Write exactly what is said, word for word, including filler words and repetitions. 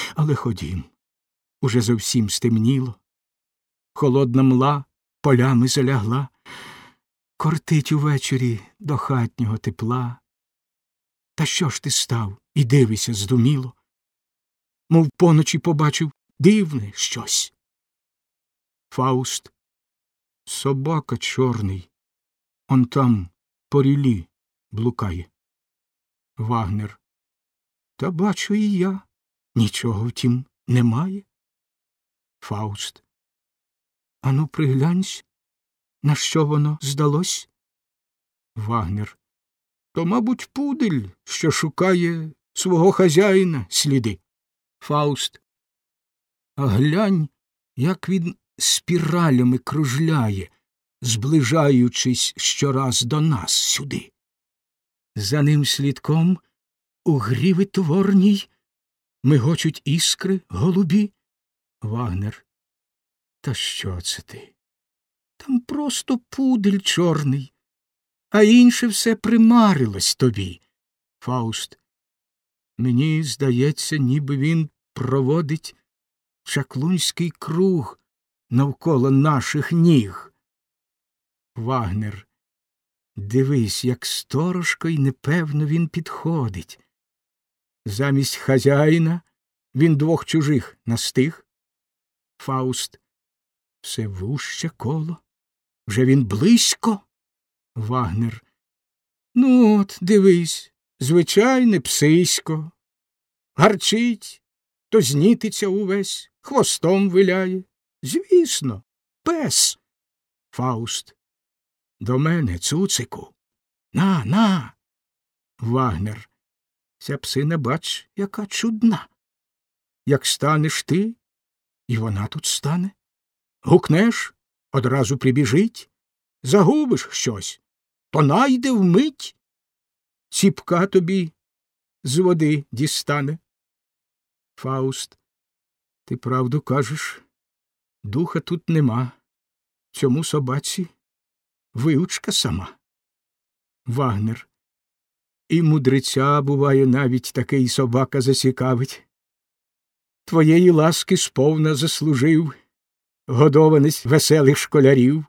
Але ходім, уже зовсім стемніло, холодна мла полями залягла, кортить увечері до хатнього тепла. Та що ж ти став і дивишся здуміло, мов поночі побачив дивне щось? Фауст: собака чорний, он там по ріллі блукає. Вагнер: та бачу і я, нічого втім немає. Фауст: ану приглянься, на що воно здалось? Вагнер: то, мабуть, пудель, що шукає свого хазяїна сліди. Фауст: а глянь, як він спіралями кружляє, зближаючись щораз до нас сюди. За ним слідком у гріві творній мигочуть іскри голубі. Вагнер: та що це ти? Там просто пудель чорний, а інше все примарилось тобі. Фауст: мені здається, ніби він проводить чаклунський круг навколо наших ніг. Вагнер: дивись, як сторожко й непевно він підходить. Замість хазяїна він двох чужих настиг. Фауст: все вуще коло, вже він близько. Вагнер: ну от, дивись, звичайне псисько. Гарчить, то знітиться увесь, хвостом виляє. Звісно, пес. Фауст: до мене, цуцику. На, на. Вагнер: ця псина, бач, яка чудна. Як станеш ти, і вона тут стане. Гукнеш, одразу прибіжить. Загубиш щось, то найде вмить. Ціпка тобі з води дістане. Фауст: ти правду кажеш, духа тут нема. Цьому собаці виучка сама. Вагнер: і мудреця, буває, навіть такий собака зацікавить. Твоєї ласки сповна заслужив годованець веселих школярів.